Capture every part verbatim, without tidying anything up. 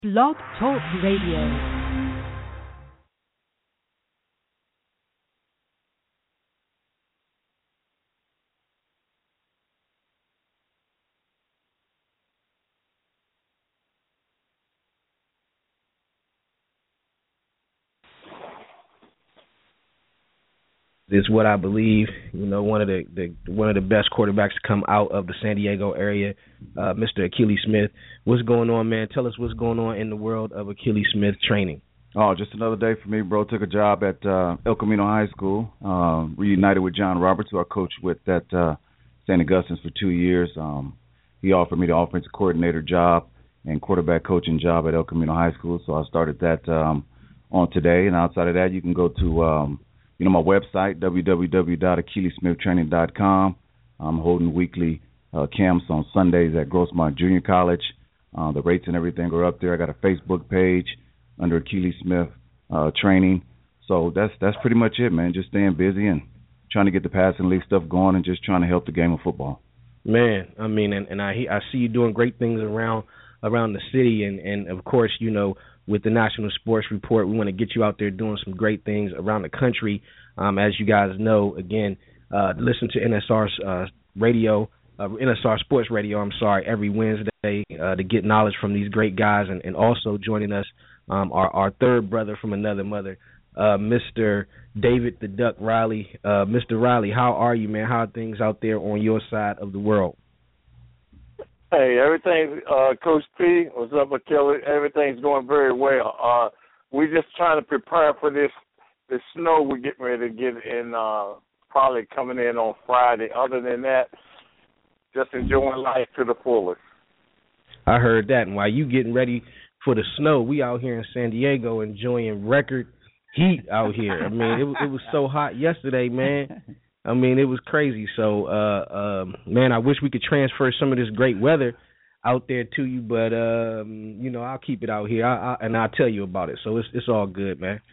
Blog Talk Radio. Is what I believe. You know, one of the, the one of the best quarterbacks to come out of the San Diego area, uh, Mister Akili Smith. What's going on, man? Tell us what's going on in the world of Akili Smith training. Oh, just another day for me, bro. Took a job at uh, El Camino High School. Uh, reunited with John Roberts, who I coached with at uh, Saint Augustine's for two years. Um, he offered me the offensive coordinator job and quarterback coaching job at El Camino High School, so I started that um, on today. And outside of that, you can go to um, you know my website, w w w dot akili smith training dot com. I'm holding weekly uh, camps on Sundays at Grossmont Junior College. Uh, the rates and everything are up there. I got a Facebook page under Akili Smith uh, training. So that's that's pretty much it, man. Just staying busy and trying to get the passing league stuff going and just trying to help the game of football. Man, I mean, and, and I I see you doing great things around around the city, and, and of course, you know, with the National Sports Report, we want to get you out there doing some great things around the country. Um, as you guys know, again, uh, listen to N S R uh, radio, uh, N S R Sports Radio, I'm sorry, every Wednesday uh, to get knowledge from these great guys, and, and also joining us, Um, our, our third brother from another mother, uh, Mister David the Duck Riley. Uh, Mister Riley, how are you, man? How are things out there on your side of the world? Hey, everything, uh, Coach P, what's up, Akili? Everything's going very well. Uh, we're just trying to prepare for this this snow we're getting ready to get in, uh, probably coming in on Friday. Other than that, just enjoying life to the fullest. I heard that, and while you getting ready for the snow, we out here in San Diego enjoying record heat out here. I mean, it, it was so hot yesterday, man. I mean, it was crazy. So, uh, um, man, I wish we could transfer some of this great weather out there to you, but um, you know, I'll keep it out here, I, I, and I'll tell you about it. So it's it's all good, man.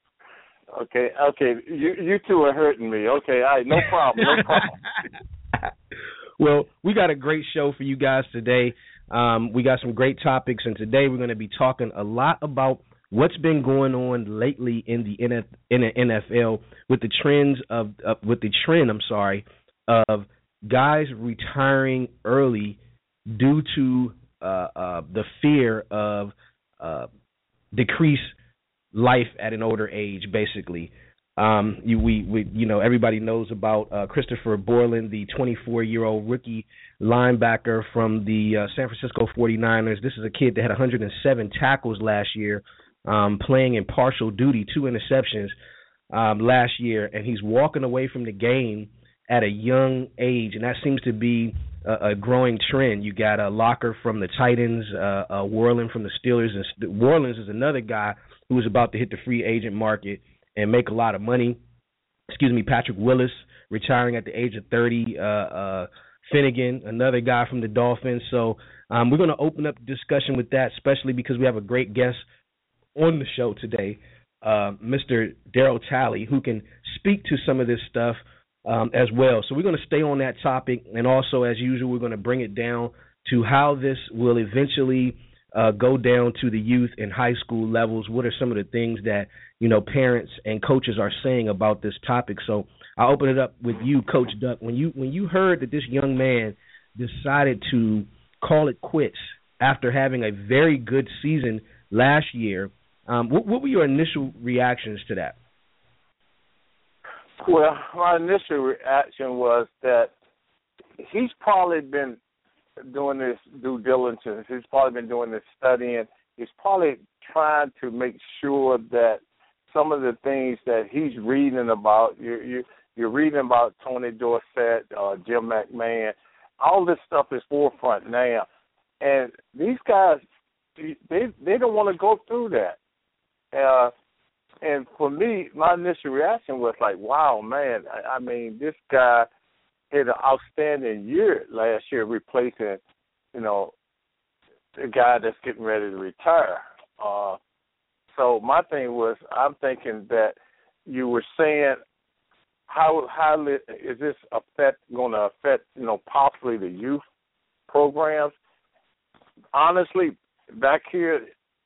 Okay, okay, you you two are hurting me. Okay, all right, no problem, no problem. Well, we got a great show for you guys today. Um, we got some great topics, and today we're going to be talking a lot about what's been going on lately in the N F L with the trends of uh, with the trend. I'm sorry, of guys retiring early due to uh, uh, the fear of uh, decreased life at an older age. Basically, um, you, we, we you know everybody knows about uh, Christopher Borland, the twenty-four-year-old rookie linebacker from the uh, San Francisco forty-niners. This is a kid that had one hundred seven tackles last year, um, playing in partial duty, two interceptions um, last year, and he's walking away from the game at a young age, and that seems to be a, a growing trend. You got a Locker from the Titans, uh, uh, Worland from the Steelers, and St- Worland is another guy who is about to hit the free agent market and make a lot of money. Excuse me, Patrick Willis retiring at the age of thirty. Uh, uh, Finnegan, another guy from the Dolphins. So um, we're going to open up the discussion with that, especially because we have a great guest on the show today, uh, Mister Darryl Talley, who can speak to some of this stuff um, as well. So we're going to stay on that topic, and also, as usual, we're going to bring it down to how this will eventually uh, go down to the youth and high school levels. What are some of the things that, you know, parents and coaches are saying about this topic? So I'll open it up with you, Coach Duck. When you when you heard that this young man decided to call it quits after having a very good season last year, um, what, what were your initial reactions to that? Well, my initial reaction was that he's probably been doing this due diligence. He's probably been doing this studying. He's probably trying to make sure that some of the things that he's reading about, you, you, you're reading about Tony Dorsett, uh, Jim McMahon, all this stuff is forefront now. And these guys, they they don't want to go through that. Uh, and for me, my initial reaction was like, wow, man, I, I mean, this guy had an outstanding year last year replacing, you know, the guy that's getting ready to retire. Uh, so my thing was, I'm thinking that you were saying, how how is this affect going to affect, you know, possibly the youth programs? Honestly, back here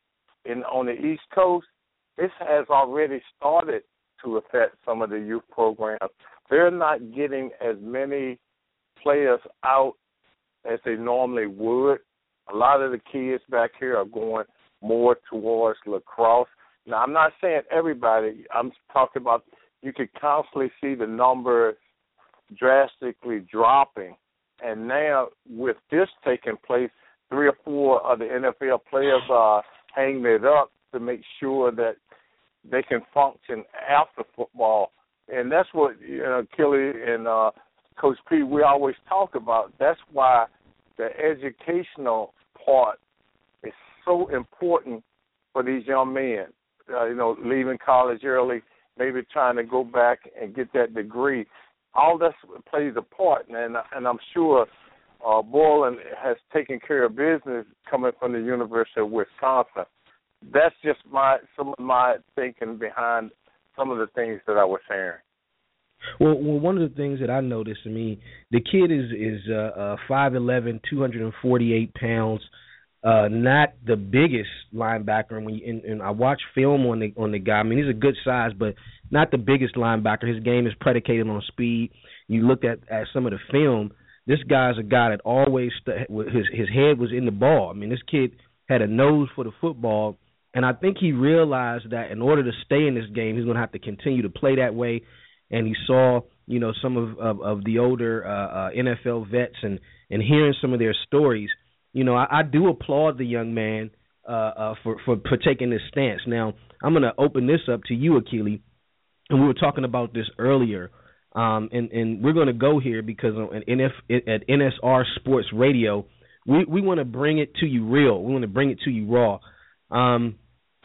in on the East Coast, this has already started to affect some of the youth programs. They're not getting as many players out as they normally would. A lot of the kids back here are going more towards lacrosse. Now, I'm not saying everybody. I'm talking about you could constantly see the numbers drastically dropping. And now with this taking place, three or four of the N F L players are hanging it up to make sure that they can function after football. And that's what, you know, Kelly and uh, Coach P, we always talk about. That's why the educational part is so important for these young men, uh, you know, leaving college early, maybe trying to go back and get that degree. All this plays a part, and, and I'm sure uh, Borland has taken care of business coming from the University of Wisconsin. That's just my some of my thinking behind some of the things that I was sharing. Well, well, one of the things that I noticed, I mean, the kid is is uh, uh, five eleven, two hundred forty-eight pounds, uh, not the biggest linebacker. And, when you, and, and I watch film on the on the guy. I mean, he's a good size, but not the biggest linebacker. His game is predicated on speed. You look at, at some of the film. This guy's a guy that always st- his his head was in the ball. I mean, this kid had a nose for the football. And I think he realized that in order to stay in this game, he's going to have to continue to play that way. And he saw, you know, some of, of, of the older uh, uh, N F L vets and, and hearing some of their stories. You know, I, I do applaud the young man uh, uh, for, for, for taking this stance. Now, I'm going to open this up to you, Akili. And we were talking about this earlier. Um, and, and we're going to go here because at, N F, at N S R Sports Radio, we, we want to bring it to you real. We want to bring it to you raw. Um,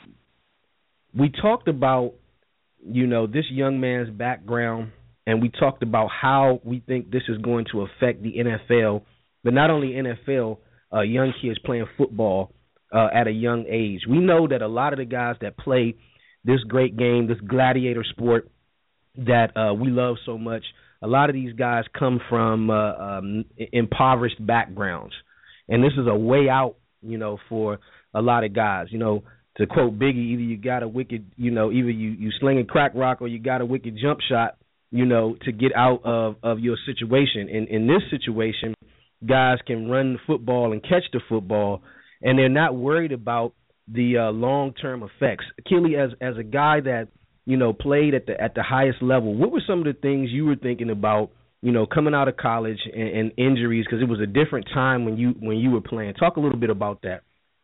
we talked about, you know, this young man's background, and we talked about how we think this is going to affect the N F L, but not only N F L, uh, young kids playing football uh, at a young age. We know that a lot of the guys that play this great game, this gladiator sport that uh, we love so much, a lot of these guys come from uh, um, impoverished backgrounds, and this is a way out, you know, for a lot of guys. You know, to quote Biggie, either you got a wicked, you know, either you, you sling a crack rock or you got a wicked jump shot, you know, to get out of, of your situation. And in this situation, guys can run the football and catch the football, and they're not worried about the uh, long-term effects. Akili, as as a guy that, you know, played at the at the highest level, what were some of the things you were thinking about, you know, coming out of college and, and injuries, because it was a different time when you when you were playing? Talk a little bit about that.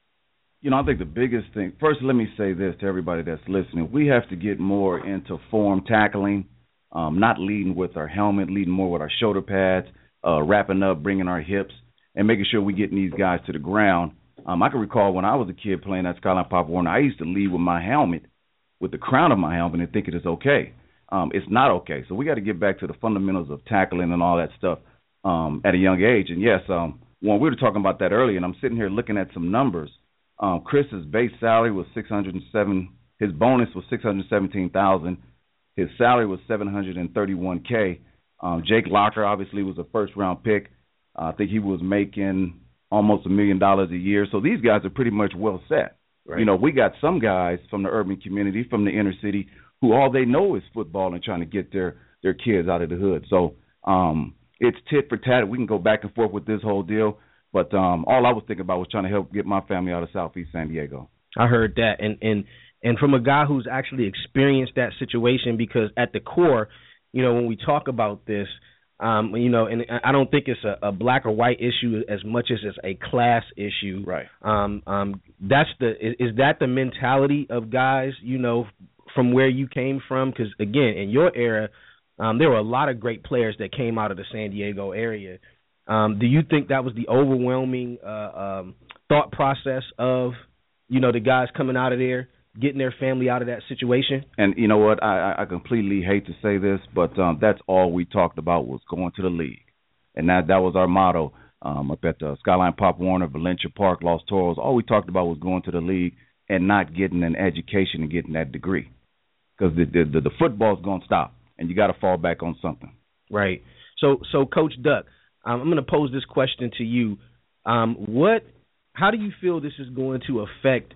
You know, I think the biggest thing, first let me say this to everybody that's listening. We have to get more into form tackling, um, not leading with our helmet, leading more with our shoulder pads, uh, wrapping up, bringing our hips, and making sure we're getting these guys to the ground. Um, I can recall when I was a kid playing at Skyline Pop Warner, I used to lead with my helmet, with the crown of my helmet, and think it is okay. Um, it's not okay. So we got to get back to the fundamentals of tackling and all that stuff um, at a young age. And, yes, um, when we were talking about that earlier, and I'm sitting here looking at some numbers, Um, Chris's base salary was six hundred seven. His bonus was six hundred seventeen thousand. His salary was seven hundred thirty-one k. Um, Jake Locker obviously was a first round pick. Uh, I think he was making almost a million dollars a year. So these guys are pretty much well set. Right. You know, we got some guys from the urban community, from the inner city, who all they know is football and trying to get their their kids out of the hood. So um, it's tit for tat. We can go back and forth with this whole deal. But um, all I was thinking about was trying to help get my family out of Southeast San Diego. I heard that. And, and, and from a guy who's actually experienced that situation, because at the core, you know, when we talk about this, um, you know, and I don't think it's a, a black or white issue as much as it's a class issue. Right. Um, um, that's the is, is that the mentality of guys, you know, from where you came from? Because, again, in your era, um, there were a lot of great players that came out of the San Diego area. Um, do you think that was the overwhelming uh, um, thought process of, you know, the guys coming out of there, getting their family out of that situation? And you know what? I, I completely hate to say this, but um, that's all we talked about was going to the league. And that that was our motto um, up at the Skyline Pop Warner, Valencia Park, Los Toros. All we talked about was going to the league and not getting an education and getting that degree. Because the, the, the, the football's going to stop, and you got to fall back on something. Right. So, so Coach Duck, Um, I'm going to pose this question to you. Um, what, how do you feel this is going to affect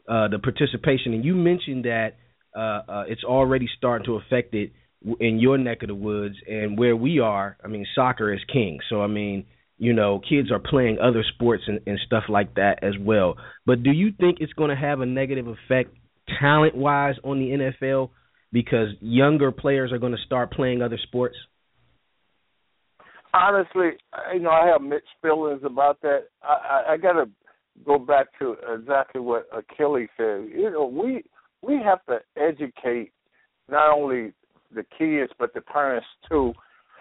uh, the participation, and you mentioned that uh, uh, it's already starting to affect it in your neck of the woods, and where we are. I mean, soccer is king. So I mean, you know, kids are playing other sports and, and stuff like that as well. But do you think it's going to have a negative effect talent-wise on the N F L because younger players are going to start playing other sports? Honestly, you know, I have mixed feelings about that. I, I, I got to go back to exactly what Achilles said. You know, we we have to educate not only the kids but the parents too.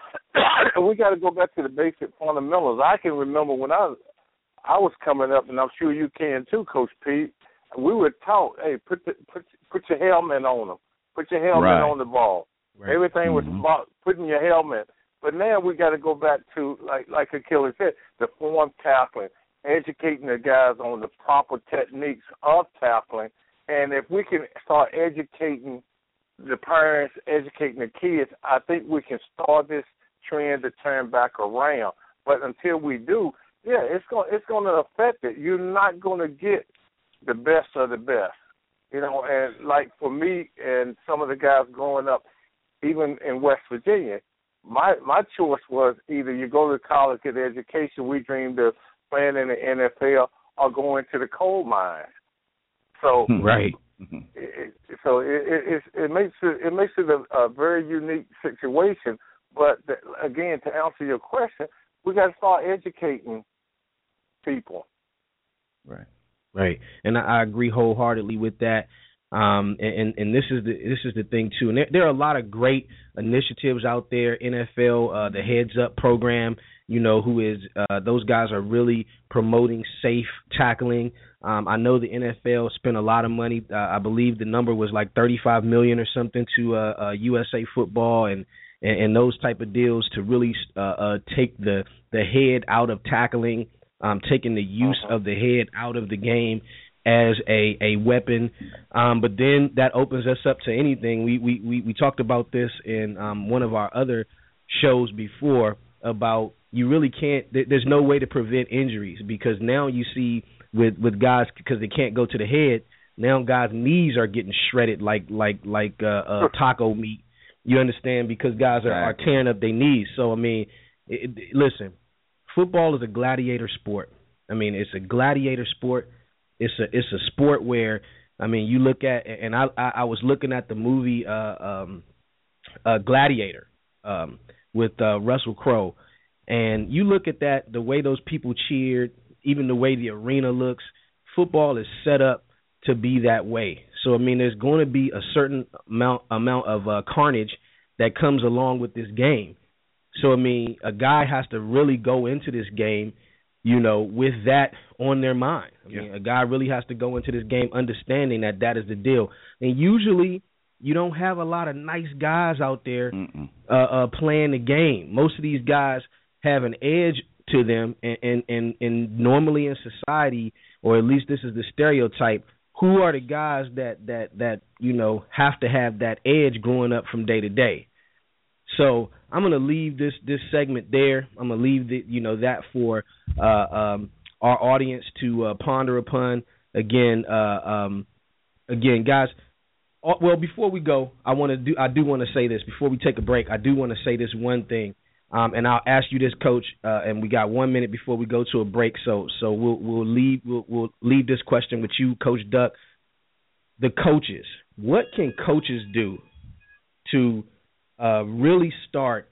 We got to go back to the basic fundamentals. I can remember when I was, I was coming up, and I'm sure you can too, Coach Pete. We were taught, hey, put the, put put your helmet on them, put your helmet right. on the ball. Right. Everything was mm-hmm. about putting your helmet. But now we got to go back to, like like Achilles said, the form tackling, educating the guys on the proper techniques of tackling. And if we can start educating the parents, educating the kids, I think we can start this trend to turn back around. But until we do, yeah, it's going it's going to affect it. You're not going to get the best of the best, you know. And like for me and some of the guys growing up, even in West Virginia, my my choice was either you go to college, get education. We dreamed of playing in the N F L or going to the coal mines. So right. It, so it, it it makes it it makes it a, a very unique situation. But the, again, to answer your question, we got to start educating people. Right, right, and I, I agree wholeheartedly with that. Um, and, and this is the this is the thing too. And there, there are a lot of great initiatives out there. N F L, uh, the Heads Up program, you know, who is uh, those guys are really promoting safe tackling. Um, I know the N F L spent a lot of money. Uh, I believe the number was like thirty-five million dollars or something to uh, uh, U S A Football and, and, and those type of deals to really uh, uh, take the, the head out of tackling, um, taking the use uh-huh. of the head out of the game as a, a weapon. Um, but then that opens us up to anything. We, we, we, we talked about this in um, one of our other shows before about you really can't – there's no way to prevent injuries because now you see – with with guys because they can't go to the head. Now guys' knees are getting shredded like like like uh, uh, taco meat. You understand? Because guys are, are tearing up their knees. So I mean, it, it, listen, football is a gladiator sport. I mean, it's a gladiator sport. It's a it's a sport where I mean, you look at and I I, I was looking at the movie uh, um, uh, Gladiator um, with uh, Russell Crowe, and you look at that the way those people cheered. Even the way the arena looks, football is set up to be that way. So, I mean, there's going to be a certain amount amount of uh, carnage that comes along with this game. So, I mean, a guy has to really go into this game, you know, with that on their mind. I mean, yeah. a guy really has to go into this game understanding that that is the deal. And usually you don't have a lot of nice guys out there uh, uh, playing the game. Most of these guys have an edge to them, and, and, and, and normally in society, or at least this is the stereotype, who are the guys that, that, that you know, have to have that edge growing up from day to day? So I'm going to leave this, this segment there. I'm going to leave the, you know, that for uh, um, our audience to uh, ponder upon. Again, uh, um, again, guys, well, before we go, I want to do I do want to say this. Before we take a break, I do want to say this one thing. Um, and I'll ask you this, Coach, uh, and we got one minute before we go to a break, so so we'll we'll leave we'll, we'll leave this question with you, Coach Duck. The coaches, what can coaches do to uh, really start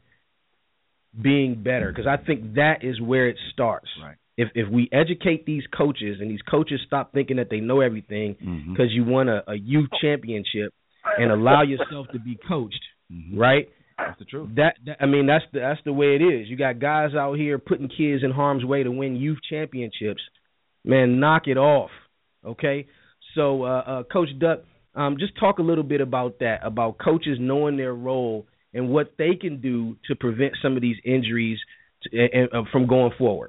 being better? Because I think that is where it starts. Right. If if we educate these coaches and these coaches stop thinking that they know everything because mm-hmm. you won a, a youth championship and allow yourself to be coached, mm-hmm. right? That's the truth. That, that I mean, that's the that's the way it is. You got guys out here putting kids in harm's way to win youth championships. Man, knock it off, okay? So, uh, uh, Coach Duck, um, just talk a little bit about that, about coaches knowing their role and what they can do to prevent some of these injuries to, and, uh, from going forward.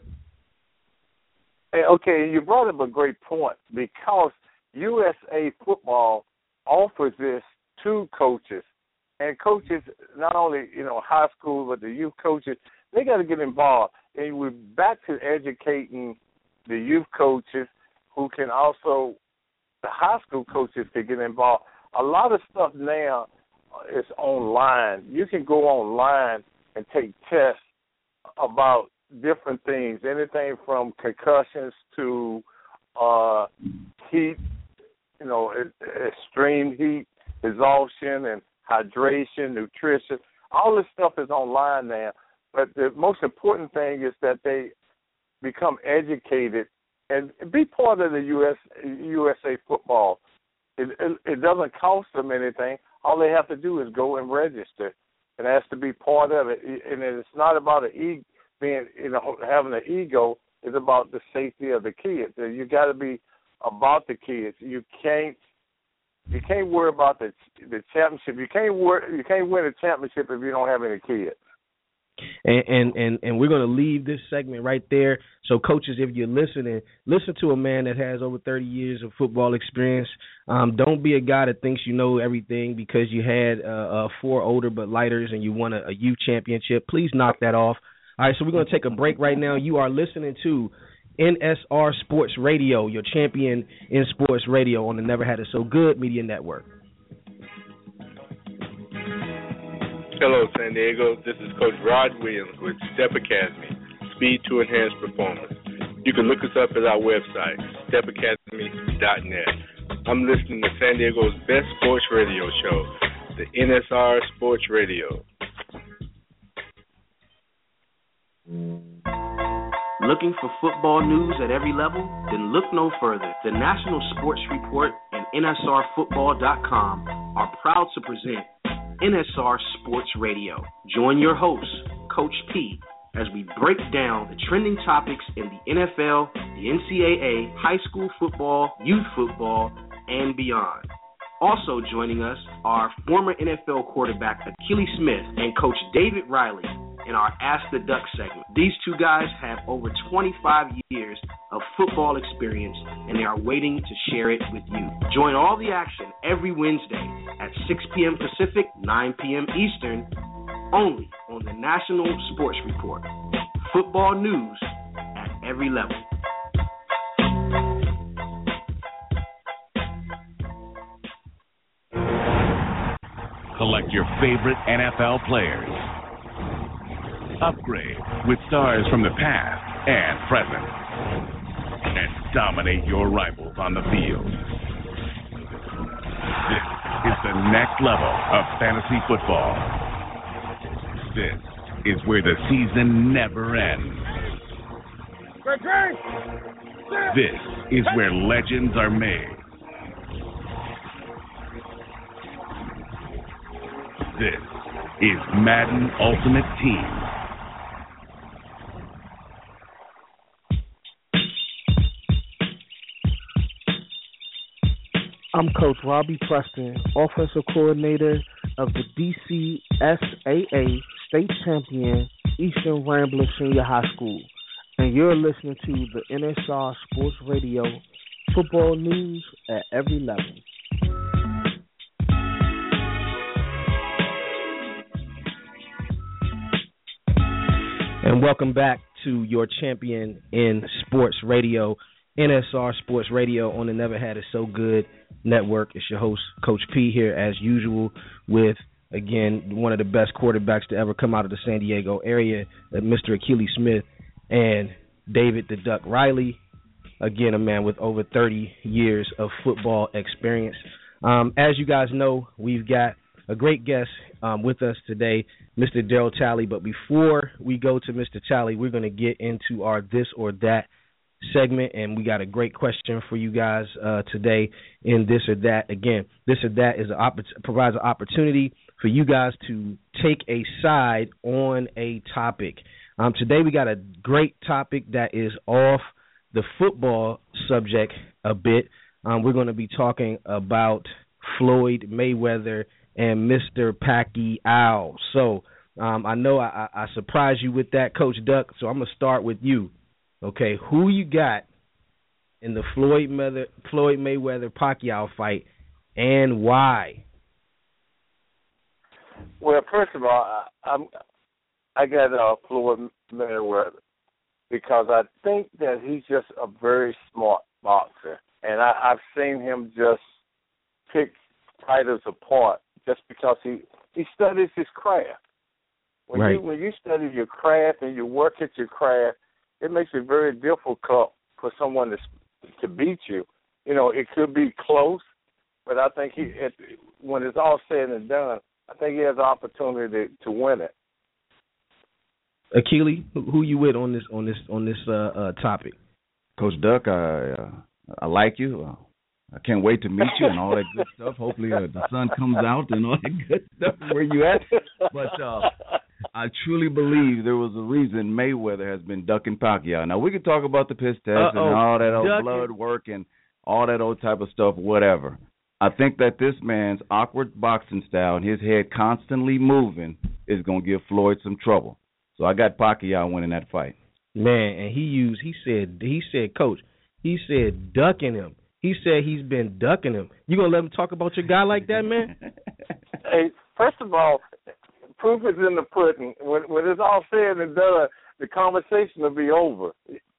Hey, okay, you brought up a great point because U S A Football offers this to coaches. And coaches, not only, you know, high school, but the youth coaches, they got to get involved. And we're back to educating the youth coaches who can also the high school coaches to get involved. A lot of stuff now is online. You can go online and take tests about different things, anything from concussions to uh, heat, you know, extreme heat, exhaustion, and hydration, nutrition. All this stuff is online now. But the most important thing is that they become educated and be part of the U S U S A football. It, it, it doesn't cost them anything. All they have to do is go and register, and has to be part of it. And it's not about an e- being, you know, having an ego. It's about the safety of the kids. You got to be about the kids. You can't you can't worry about the the championship. You can't worry, you can't win a championship if you don't have any kids. And, and, and, and we're going to leave this segment right there. So, coaches, if you're listening, listen to a man that has over thirty years of football experience. Um, don't be a guy that thinks you know everything because you had uh, uh, four older but lighters and you won a, a youth championship. Please knock that off. All right, so we're going to take a break right now. You are listening to N S R Sports Radio, your champion in sports radio on the Never Had It So Good Media Network. Hello, San Diego. This is Coach Rod Williams with Step Academy, Speed to Enhance Performance. You can look us up at our website, step academy dot net. I'm listening to San Diego's best sports radio show, the N S R Sports Radio. Looking for football news at every level? Then look no further. The National Sports Report and N S R football dot com are proud to present N S R Sports Radio. Join your host, Coach P, as we break down the trending topics in the N F L, the N C double A, high school football, youth football, and beyond. Also joining us are former N F L quarterback Akili Smith and Coach David Riley in our Ask the Duck segment. These two guys have over twenty-five years of football experience, and they are waiting to share it with you. Join all the action every Wednesday at six p.m. Pacific, nine p.m. Eastern, only on the National Sports Report. Football news at every level. Select your favorite N F L players. Upgrade with stars from the past and present. And dominate your rivals on the field. This is the next level of fantasy football. This is where the season never ends. This is where legends are made. This is Madden Ultimate Team. I'm Coach Robbie Preston, offensive coordinator of the D C S A A state champion Eastern Rambler Senior High School, and you're listening to the N S R Sports Radio, football news at every level. And welcome back to your champion in sports radio, N S R Sports Radio on the Never Had It So Good Network. It's your host, Coach P, here as usual with, again, one of the best quarterbacks to ever come out of the San Diego area, Mister Akili Smith, and David the Duck Riley, again, a man with over thirty years of football experience. Um, as you guys know, we've got a great guest um, with us today, Mister Daryl Talley. But before we go to Mister Talley, we're going to get into our This or That segment, and we got a great question for you guys uh, today in This or That. Again, This or That is an opp- provides an opportunity for you guys to take a side on a topic. Um, today we got a great topic that is off the football subject a bit. Um, we're going to be talking about Floyd Mayweather and Mister Pacquiao. So um, I know I, I, I surprised you with that, Coach Duck, so I'm going to start with you. Okay, who you got in the Floyd Mayweather, Floyd Mayweather Pacquiao fight, and why? Well, first of all, I, I'm I got uh, Floyd Mayweather because I think that he's just a very smart boxer. and I, I've seen him just pick fighters apart just because he, he studies his craft. When right. you when you study your craft and you work at your craft, it makes it very difficult for someone to to beat you. You know, it could be close, but I think he, it, when it's all said and done, I think he has the opportunity to, to win it. Akili, who you with on this on this on this uh, uh, topic? Coach Duck, I uh, I like you. Uh, I can't wait to meet you and all that good stuff. Hopefully uh, the sun comes out and all that good stuff where you at. But uh, I truly believe there was a reason Mayweather has been ducking Pacquiao. Now we can talk about the piss test Uh-oh. and all that old ducking. blood work and all that old type of stuff, whatever. I think that this man's awkward boxing style and his head constantly moving is going to give Floyd some trouble. So I got Pacquiao winning that fight. Man, and he used, he said, he said, Coach, he said ducking him. He said he's been ducking him. You going to let him talk about your guy like that, man? Hey, first of all, proof is in the pudding. When, when it's all said and done, the conversation will be over.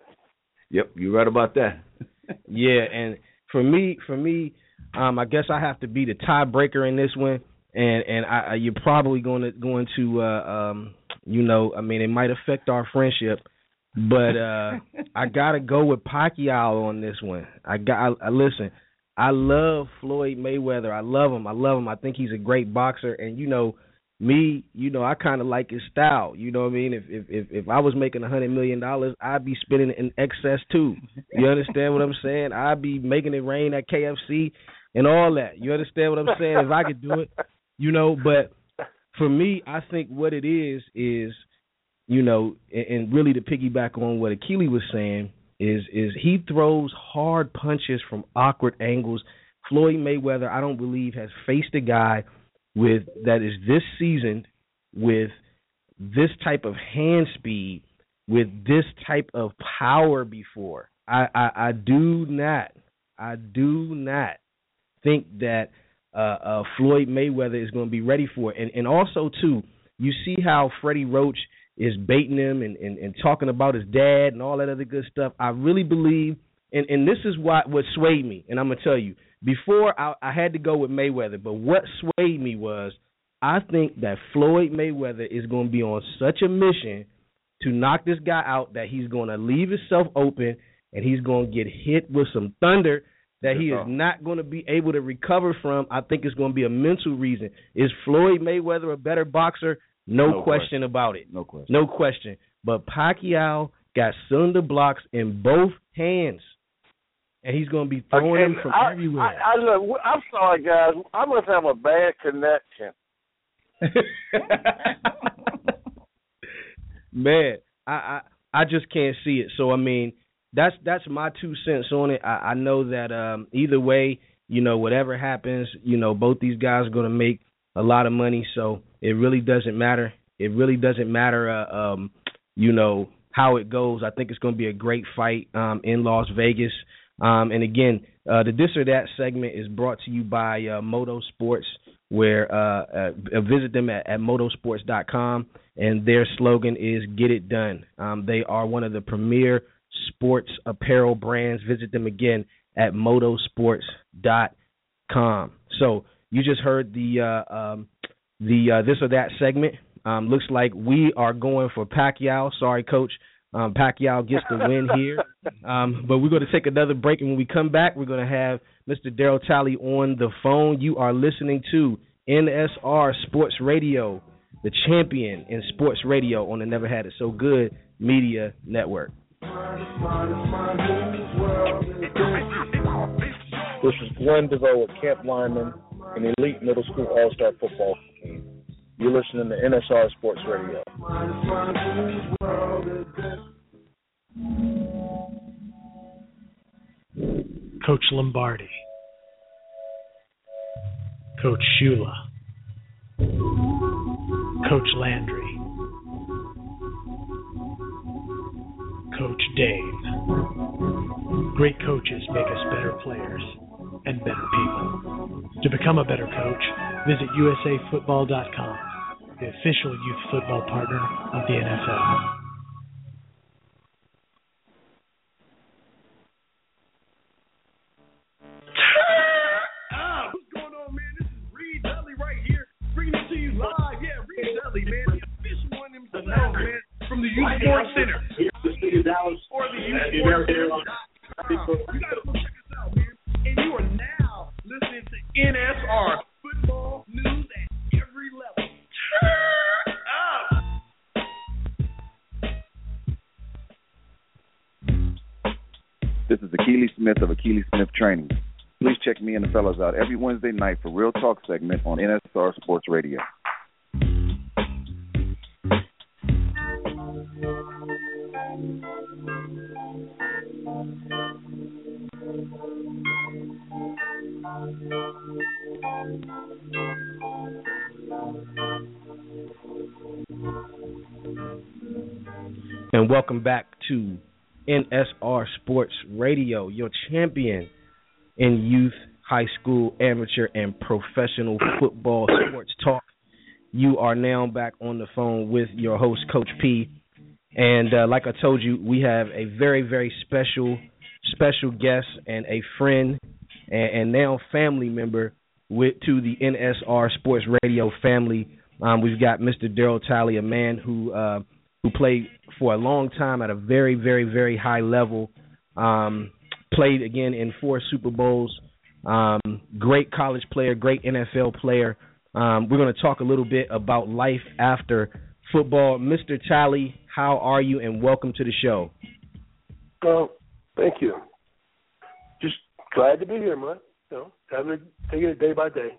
Yep, you're right about that. Yeah, and for me, for me, um, I guess I have to be the tiebreaker in this one, and and I, you're probably going to going to, uh, um, you know, I mean, it might affect our friendship, but uh, I gotta go with Pacquiao on this one. I got, I, I listen. I love Floyd Mayweather. I love him. I love him. I think he's a great boxer, and you know. Me, you know, I kind of like his style. You know what I mean? If if if, if I was making a hundred million dollars, I'd be spending it in excess too. You understand what I'm saying? I'd be making it rain at K F C and all that. You understand what I'm saying? If I could do it, you know. But for me, I think what it is is, you know, and, and really to piggyback on what Akili was saying is is he throws hard punches from awkward angles. Floyd Mayweather, I don't believe, has faced a guy with that is this seasoned with this type of hand speed, with this type of power before. I, I, I do not, I do not think that uh, uh, Floyd Mayweather is going to be ready for it. And, and also, too, you see how Freddie Roach is baiting him and, and, and talking about his dad and all that other good stuff. I really believe, and, and this is what, what swayed me, and I'm going to tell you, Before, I, I had to go with Mayweather, but what swayed me was I think that Floyd Mayweather is going to be on such a mission to knock this guy out that he's going to leave himself open and he's going to get hit with some thunder that he is not going to be able to recover from. I think it's going to be a mental reason. Is Floyd Mayweather a better boxer? No, no question, question about it. No question. No question. But Pacquiao got cylinder blocks in both hands. And he's going to be throwing okay, them from I, everywhere. I, I look, I'm sorry, guys. I must have a bad connection. Man, I, I I just can't see it. So, I mean, that's that's my two cents on it. I, I know that um, either way, you know, whatever happens, you know, both these guys are going to make a lot of money. So it really doesn't matter. It really doesn't matter, uh, um, you know, how it goes. I think it's going to be a great fight um, in Las Vegas. Um, and again, uh, the This or That segment is brought to you by uh, Moto Sports, where uh, uh, visit them at, at motosports dot com, and their slogan is "Get It Done." Um, they are one of the premier sports apparel brands. Visit them again at motosports dot com. So you just heard the uh, um, the uh, This or That segment. Um, looks like we are going for Pacquiao. Sorry, Coach. Um, Pacquiao gets the win here. Um, but we're going to take another break, and when we come back, we're going to have Mister Daryl Talley on the phone. You are listening to N S R Sports Radio, the champion in sports radio on the Never Had It So Good Media Network. This is Glenn DeVoe with Camp Lyman, an elite middle school all-star football team. You're listening to N S R Sports Radio. Coach Lombardi, Coach Shula, Coach Landry, Coach Dave. Great coaches make us better players and better people. To become a better coach, visit U S A football dot com, the official youth football partner of the N F L. Youth Sports Center, the city of Dallas, or the Youth Sports Center. You gotta check us out, man. And you are now listening to N S R football news at every level. Turn up. This is Achilles Smith of Achilles Smith Training. Please check me and the fellas out every Wednesday night for Real Talk segment on N S R Sports Radio. And welcome back to N S R Sports Radio, your champion in youth, high school, amateur, and professional football sports talk. You are now back on the phone with your host, Coach P. And uh, like I told you, we have a very, very special, special guest and a friend and, and now family member with to the N S R Sports Radio family. Um, we've got Mister Daryl Talley, a man who uh, who played for a long time at a very, very, very high level. Um, played again in four Super Bowls. Um, great college player, great N F L player. Um, we're going to talk a little bit about life after football. Mister Talley, how are you? And welcome to the show. Well, thank you. Just glad to be here, man. You know, having to taking it day by day.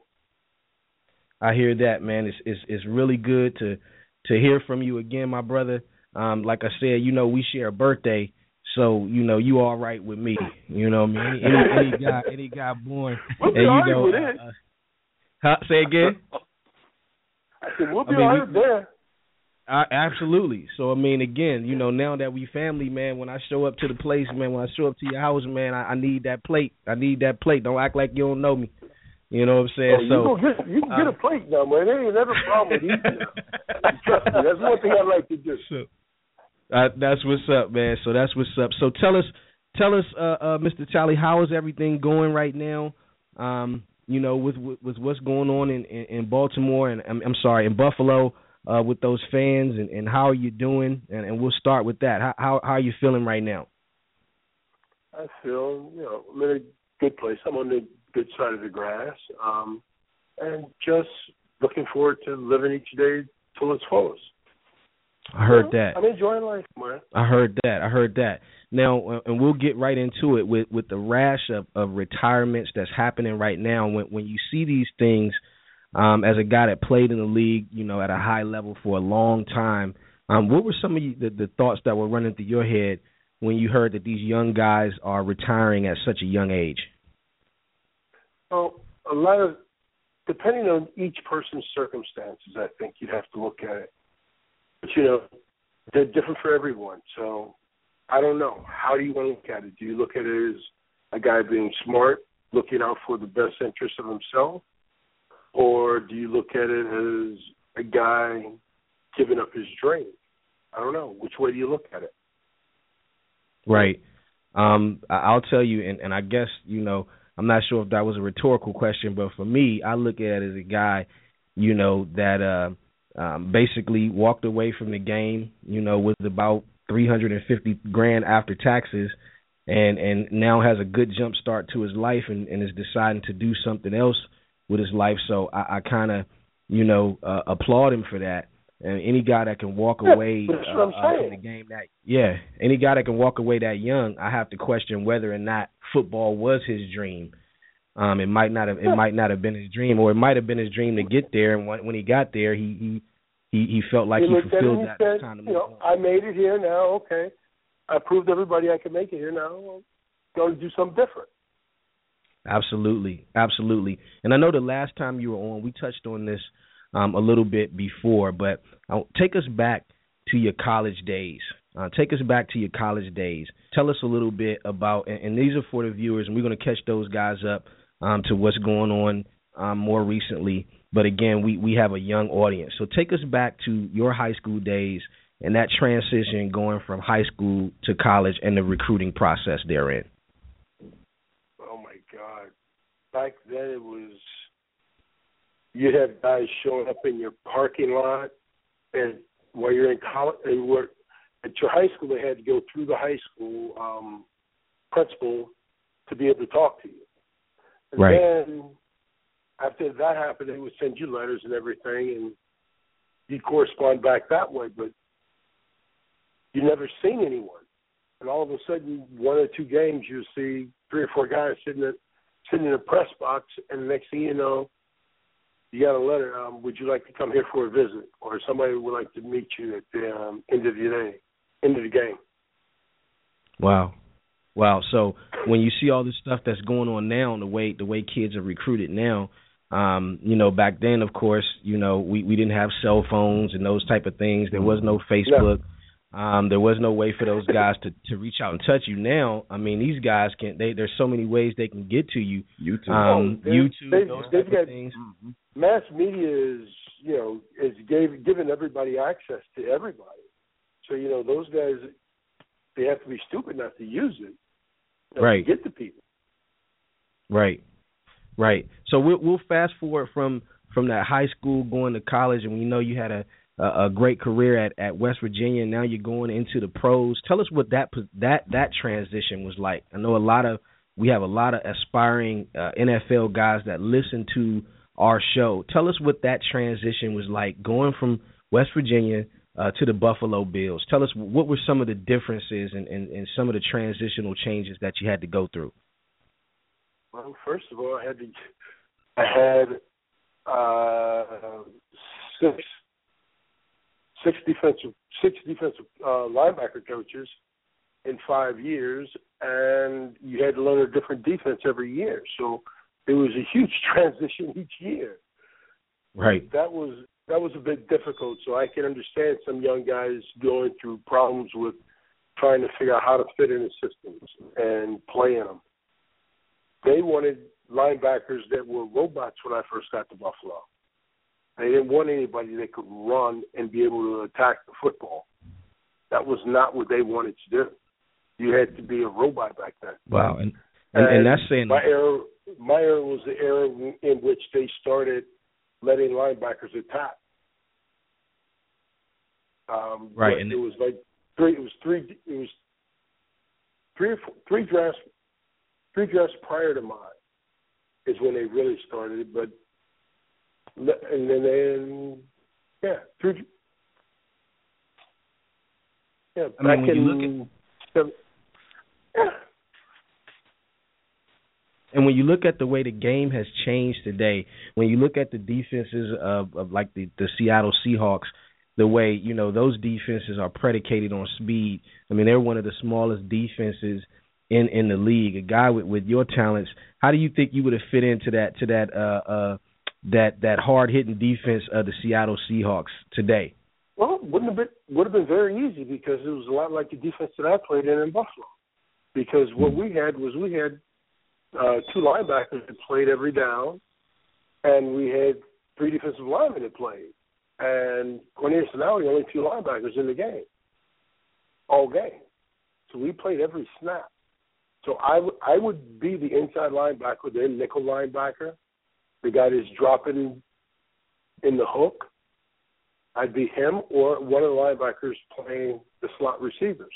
I hear that, man. It's it's it's really good to to hear from you again, my brother. Um, like I said, you know, we share a birthday, so you know you all right with me. You know what I mean? Any, any guy, any guy born, we'll be and all you know, right with it. Uh, huh, say again. I said we'll be I mean, all right we, there. I, absolutely. So I mean, again, you know, now that we family, man, when I show up to the place, man, when I show up to your house, man, I, I need that plate. I need that plate. Don't act like you don't know me. You know what I'm saying? Oh, you, so go get, you can uh, get a plate now, man. There ain't never a problem with eating now. Trust me, that's one thing I like to do. So, uh, that's what's up, man. So that's what's up. So tell us, tell us, uh, uh, Mister Talley, how is everything going right now? Um, you know, with, with with what's going on in, in, in Baltimore and I'm, I'm sorry, in Buffalo uh, with those fans, and, and how are you doing? And, and we'll start with that. How, how how are you feeling right now? I feel, you know, I'm in a good place. I'm on the good side of the grass, um, and just looking forward to living each day till its fullest. I heard you know, that. I'm enjoying life, man. I heard that. I heard that. Now, and we'll get right into it with, with the rash of, of retirements that's happening right now. When when you see these things, um, as a guy that played in the league, you know, at a high level for a long time, um, what were some of you, the, the thoughts that were running through your head when you heard that these young guys are retiring at such a young age? Well, a lot of, depending on each person's circumstances, I think you'd have to look at it. But, you know, they're different for everyone. So I don't know. How do you want to look at it? Do you look at it as a guy being smart, looking out for the best interest of himself? Or do you look at it as a guy giving up his dream? I don't know. Which way do you look at it? Right. Um, I'll tell you, and, and I guess, you know, I'm not sure if that was a rhetorical question, but for me, I look at it as a guy, you know, that uh, um, basically walked away from the game, you know, with about three hundred fifty grand after taxes, and, and now has a good jump start to his life, and, and is deciding to do something else with his life. So I, I kind of, you know, uh, applaud him for that. And any guy that can walk yeah, away that's uh, what I'm uh, saying. in the game that, yeah, any guy that can walk away that young, I have to question whether or not football was his dream. Um, it might not have, it might not have been his dream, or it might have been his dream to get there. And when, when he got there, he he he, he felt like he, he looked fulfilled at it and that said, kind of. You know, I made it here now. Okay, I proved everybody I can make it here now. I'm going to do something different. Absolutely, absolutely. And I know the last time you were on, we touched on this um, a little bit before, but I'll take us back to your college days. Uh, take us back to your college days. Tell us a little bit about, and, and these are for the viewers, and we're going to catch those guys up um, to what's going on um, more recently. But again, we, we have a young audience. So take us back to your high school days and that transition going from high school to college and the recruiting process therein. Oh, my God. Back then it was, you'd have guys showing up in your parking lot, and while you're in college, and were, at your high school, they had to go through the high school um, principal to be able to talk to you. And right. then after that happened, they would send you letters and everything, and you'd correspond back that way, but you never seen anyone. And all of a sudden, one or two games, you see three or four guys sitting at, sitting in a press box, and the next thing you know, you got a letter, um, would you like to come here for a visit? Or somebody would like to meet you at the um, end of the day, end of the game. Wow. Wow. So when you see all this stuff that's going on now, the way the way kids are recruited now, um, you know, back then, of course, you know, we, we didn't have cell phones and those type of things. There was no Facebook. No. Um, there was no way for those guys to, to reach out and touch you. Now, I mean, these guys can. They there's so many ways they can get to you. YouTube, um, oh, YouTube, they've, those they've type got, of things. Mass media is, you know, is gave, giving everybody access to everybody. So you know, those guys, they have to be stupid not to use it. You know, right. To get to people. Right. Right. So we'll, we'll fast forward from, from that high school going to college, and we know you had a, a, a great career at, at West Virginia, and now you're going into the pros. Tell us what that that that transition was like. I know a lot of we have a lot of aspiring uh, N F L guys that listen to our show. Tell us what that transition was like going from West Virginia uh, to the Buffalo Bills. Tell us what were some of the differences and, and, and some of the transitional changes that you had to go through. Well, first of all, I had to, I had uh, six, six defensive, six defensive uh, linebacker coaches in five years, and you had to learn a different defense every year. So it was a huge transition each year. Right. That was that was a bit difficult. So I can understand some young guys going through problems with trying to figure out how to fit in the systems and play in them. They wanted linebackers that were robots when I first got to Buffalo. They didn't want anybody that could run and be able to attack the football. That was not what they wanted to do. You had to be a robot back then. Wow, and and, and, and that's saying my era. My era was the era in which they started letting linebackers attack. Um, right, and it was like three. It was three. It was three. Three drafts. Three drafts prior to mine is when they really started. But and then, then yeah, three. Yeah, I back mean, when in, you look at seven, yeah. And when you look at the way the game has changed today, when you look at the defenses of, of like the, the Seattle Seahawks, the way, you know, those defenses are predicated on speed. I mean, they're one of the smallest defenses in, in the league. A guy with, with your talents, how do you think you would have fit into that to that uh, uh, that that hard hitting defense of the Seattle Seahawks today? Well, it wouldn't have been would have been very easy because it was a lot like the defense that I played in in Buffalo. Because what we had was we had uh, two linebackers that played every down, and we had three defensive linemen that played. And Cornelius and Alley, only two linebackers in the game, all game. So we played every snap. So I, w- I would be the inside linebacker, the nickel linebacker, the guy that's dropping in the hook. I'd be him or one of the linebackers playing the slot receivers.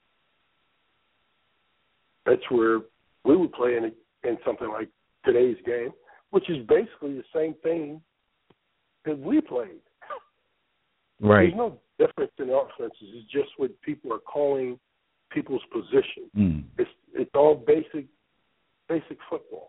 That's where we would play in, a, in something like today's game, which is basically the same thing that we played. Right. There's no difference in offenses. It's just what people are calling people's position. Mm. It's it's all basic basic football.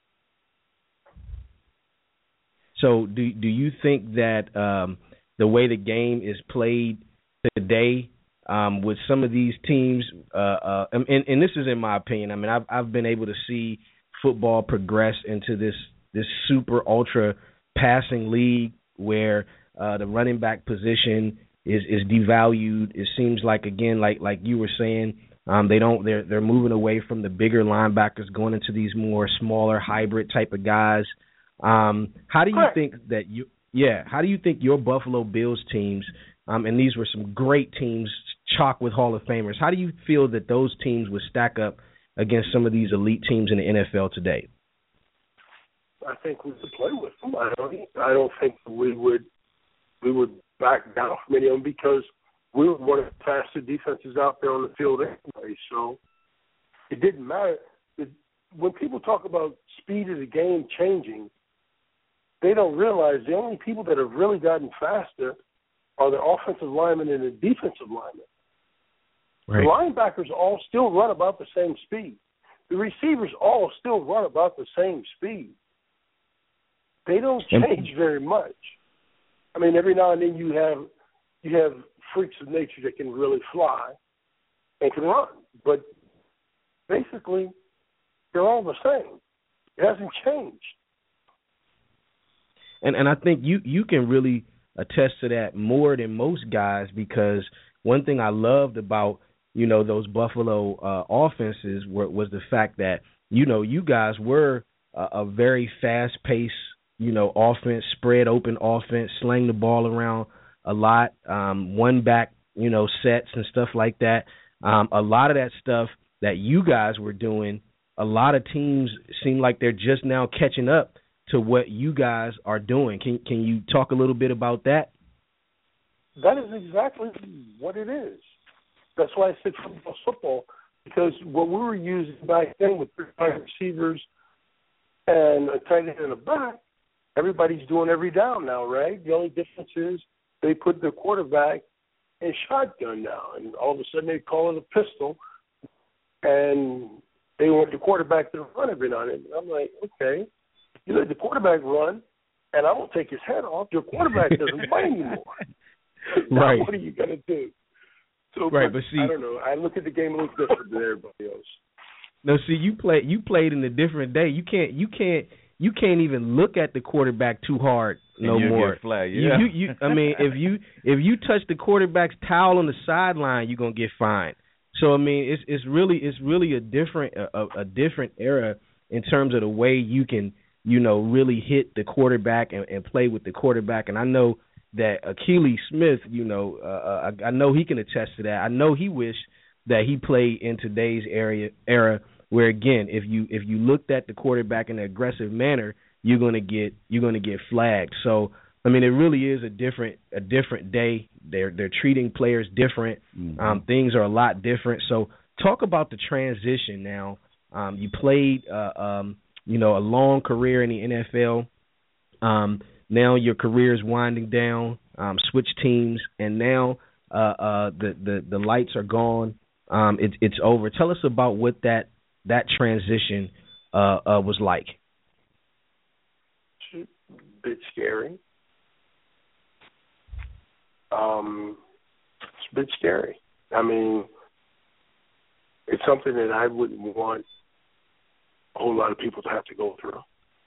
So do do you think that um, the way the game is played today, um, with some of these teams, uh, uh, and, and this is in my opinion, I mean, I've I've been able to see football progress into this this super ultra passing league where uh, the running back position is, is devalued. It seems like again, like like you were saying, um, they don't they're they're moving away from the bigger linebackers, going into these more smaller hybrid type of guys. Um, how do you Correct. think that you yeah? How do you think your Buffalo Bills teams, um, and these were some great teams, chock with Hall of Famers. How do you feel that those teams would stack up against some of these elite teams in the N F L today? I think we could play with them. I don't. I don't think we would. We would back down from any of them because we were one of the faster defenses out there on the field anyway, so it didn't matter. It, when people talk about speed of the game changing, they don't realize the only people that have really gotten faster are the offensive linemen and the defensive linemen. Right. The linebackers all still run about the same speed. The receivers all still run about the same speed. They don't change very much. I mean, every now and then you have you have freaks of nature that can really fly and can run, but basically they're all the same. It hasn't changed. And and I think you, you can really attest to that more than most guys, because one thing I loved about, you know, those Buffalo uh, offenses were, was the fact that, you know, you guys were a, a very fast-paced, you know, offense, spread open offense, sling the ball around a lot, um, one back, you know, sets and stuff like that. Um, a lot of that stuff that you guys were doing, a lot of teams seem like they're just now catching up to what you guys are doing. Can can you talk a little bit about that? That is exactly what it is. That's why I said football, football, because what we were using back then with three receivers and a tight end and a back, everybody's doing every down now, right? The only difference is they put the quarterback in shotgun now, and all of a sudden they call it a pistol, and they want the quarterback to run every now and then. I'm like, okay, you let the quarterback run, and I won't take his head off. Your quarterback doesn't play anymore. Now, right. What are you going to do? So, right, but, but see, I don't know. I look at the game a little different than everybody else. No, see, you play. You played in a different day. You can't. You can't. You can't even look at the quarterback too hard no and more. Get flagged, yeah. You, you, you, I mean, if you if you touch the quarterback's towel on the sideline, you're gonna get fined. So I mean, it's it's really it's really a different a, a different era in terms of the way you can, you know, really hit the quarterback and, and play with the quarterback. And I know that Akili Smith, you know, uh, I, I know he can attest to that. I know he wished that he played in today's area era. Where again, if you if you looked at the quarterback in an aggressive manner, you're gonna get you're gonna get flagged. So I mean, it really is a different a different day. They're they're treating players different. Mm-hmm. Um, things are a lot different. So talk about the transition now. Um, you played uh, um, you know a long career in the N F L. Um, now your career is winding down. Um, switch teams, and now uh, uh, the, the the lights are gone. Um, it, it's over. Tell us about what that. that transition uh, uh, was like. It's a bit scary. Um, it's a bit scary. I mean, it's something that I wouldn't want a whole lot of people to have to go through.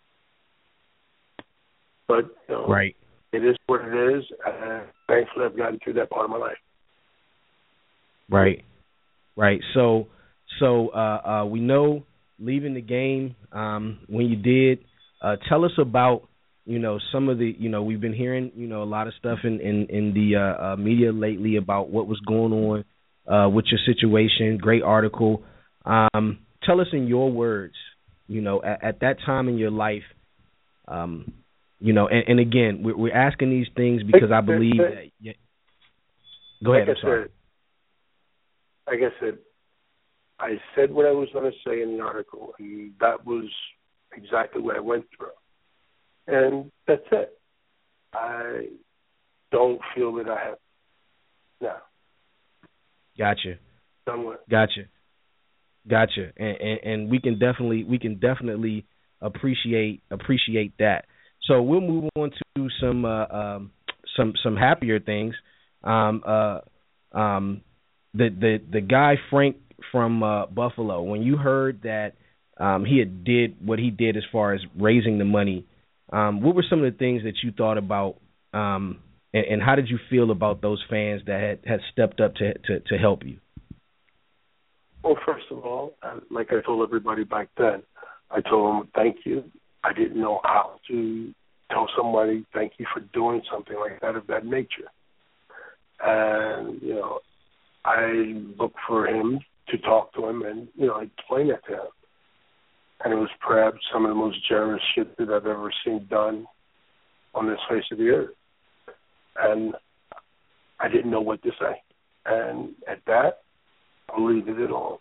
But, you know, right. It is what it is, and thankfully I've gotten through that part of my life. Right, right. So, So uh, uh, we know leaving the game um, when you did. Uh, tell us about you know some of the you know we've been hearing you know a lot of stuff in in, in the uh, uh, media lately about what was going on uh, with your situation. Great article. Um, tell us in your words, you know, at, at that time in your life, um, you know, and, and again, we're, we're asking these things because I believe that. Yeah. Go ahead. Like I'm sorry. I guess it. I said what I was going to say in the article, and that was exactly what I went through. And that's it. I don't feel that I have. No. Gotcha. Somewhere. Gotcha. Gotcha. And, and and we can definitely we can definitely appreciate appreciate that. So we'll move on to some uh, um, some some happier things. Um, uh, um, the the the guy Frank from uh, Buffalo, when you heard that um, he had did what he did as far as raising the money, um, what were some of the things that you thought about, um, and, and how did you feel about those fans that had, had stepped up to, to to help you? Well, first of all, like I told everybody back then, I told them thank you. I didn't know how to tell somebody thank you for doing something like that of that nature, and you know, I looked for him to talk to him and, you know, explain it to him. And it was perhaps some of the most generous shit that I've ever seen done on this face of the earth. And I didn't know what to say. And at that, I'll leave it at all.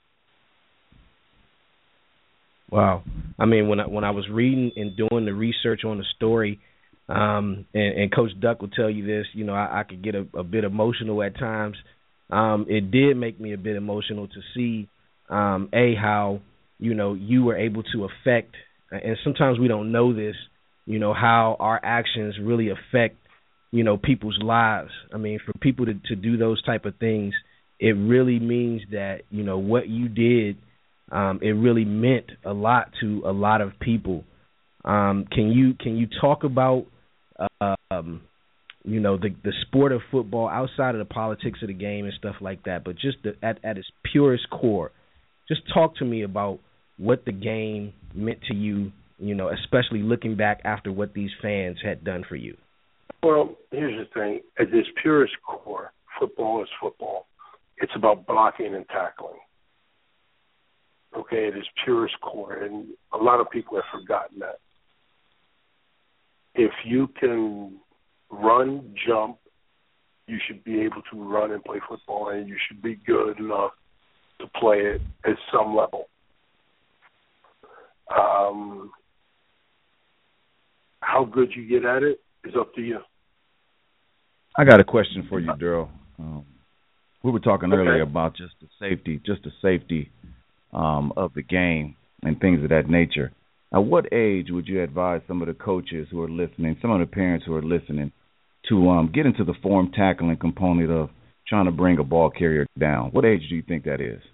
Wow. I mean, when I, when I was reading and doing the research on the story, um, and, and Coach Duck will tell you this, you know, I, I could get a, a bit emotional at times. Um, it did make me a bit emotional to see, um, A, how, you know, you were able to affect, and sometimes we don't know this, you know, how our actions really affect, you know, people's lives. I mean, for people to, to do those type of things, it really means that, you know, what you did, um, it really meant a lot to a lot of people. Um, can you can you talk about, uh, um, you know, the the sport of football outside of the politics of the game and stuff like that, but just the, at at its purest core, just talk to me about what the game meant to you, you know, especially looking back after what these fans had done for you. Well, here's the thing. At its purest core, football is football. It's about blocking and tackling. Okay, at its purest core, and a lot of people have forgotten that. If you can run, jump, you should be able to run and play football, and you should be good enough to play it at some level. Um, how good you get at it is up to you. I got a question for you, Daryl. Um, we were talking okay. earlier about just the safety, just the safety um, of the game and things of that nature. At what age would you advise some of the coaches who are listening, some of the parents who are listening, to um, get into the form tackling component of trying to bring a ball carrier down? What age do you think that is?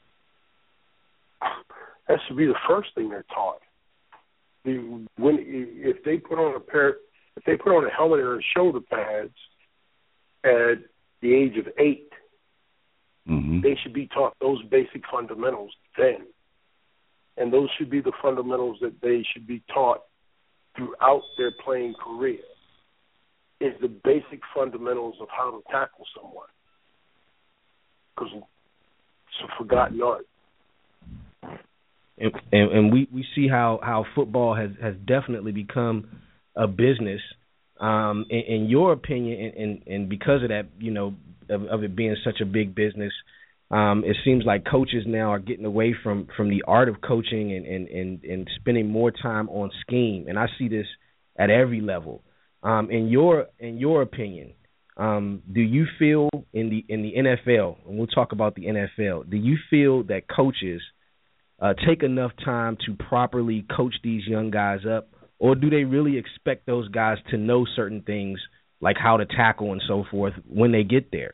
That should be the first thing they're taught. The, when if they put on a pair, if they put on a helmet or shoulder pads at the age of eight, mm-hmm. they should be taught those basic fundamentals then, and those should be the fundamentals that they should be taught throughout their playing career. Is the basic fundamentals of how to tackle someone, because it's a forgotten art. And, and, and we, we see how, how football has, has definitely become a business. Um, in, in your opinion, and, and, and because of that, you know, of, of it being such a big business, um, it seems like coaches now are getting away from, from the art of coaching and, and, and, and spending more time on scheme. And I see this at every level. Um, in your in your opinion, um, do you feel in the in the N F L, and we'll talk about the N F L, do you feel that coaches Uh, take enough time to properly coach these young guys up, or do they really expect those guys to know certain things like how to tackle and so forth when they get there?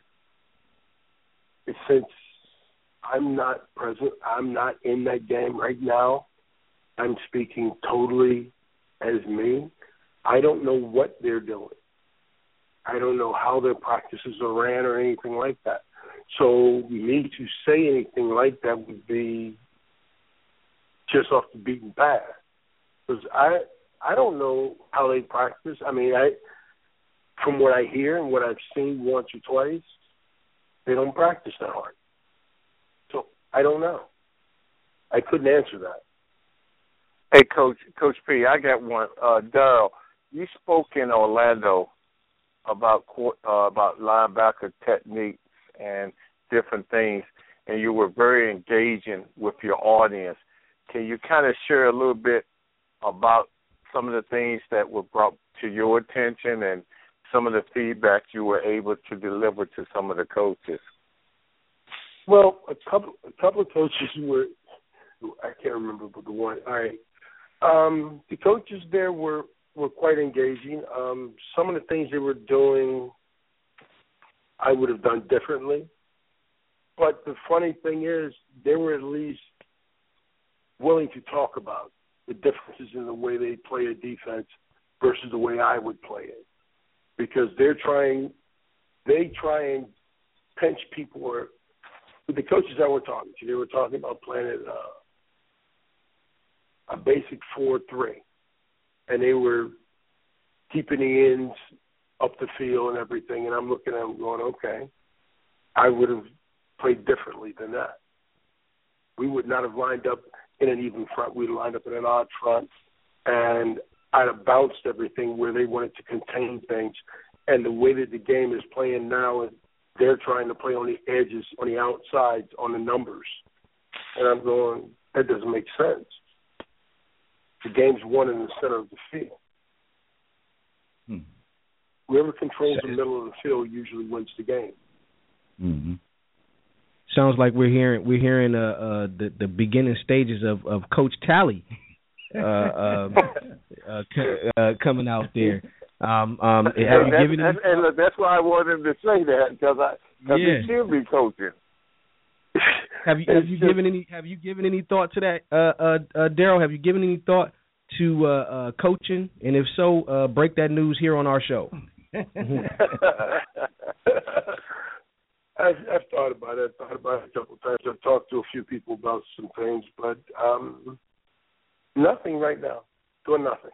Since I'm not present, I'm not in that game right now, I'm speaking totally as me. I don't know what they're doing. I don't know how their practices are ran or anything like that. So me to say anything like that would be just off the beaten path, because I I don't know how they practice. I mean, I from what I hear and what I've seen once or twice, they don't practice that hard. So I don't know. I couldn't answer that. Hey, Coach Coach P, I got one. Uh, Daryl, you spoke in Orlando about uh, about linebacker techniques and different things, and you were very engaging with your audience. Can you kind of share a little bit about some of the things that were brought to your attention and some of the feedback you were able to deliver to some of the coaches? Well, a couple a couple of coaches were, I can't remember, but the one, all right. Um, the coaches there were, were quite engaging. Um, some of the things they were doing I would have done differently. But the funny thing is they were at least willing to talk about the differences in the way they play a defense versus the way I would play it, because they're trying, they try and pinch people. Or with the coaches I were talking to, they were talking about playing at a, a basic four three, and they were keeping the ends up the field and everything. And I'm looking at them going, okay, I would have played differently than that. We would not have lined up in an even front. We'd lined up in an odd front, and I'd have bounced everything where they wanted to contain things. And the way that the game is playing now, they're trying to play on the edges, on the outsides, on the numbers. And I'm going, that doesn't make sense. The game's won in the center of the field. Hmm. Whoever controls the middle of the field usually wins the game. Mm-hmm. Sounds like we're hearing we're hearing uh, uh, the the beginning stages of, of Coach Talley uh, uh, uh, c- uh, coming out there. Um, um, have and, you given and, and, and that's why I wanted him to say that because I cause yeah. he should be coaching. Have you have you given any have you given any thought to that, uh, uh, uh, Daryl? Have you given any thought to uh, uh, coaching? And if so, uh, break that news here on our show. I've, I've thought about it. I've thought about it a couple of times. I've talked to a few people about some things, but um, nothing right now. Doing nothing.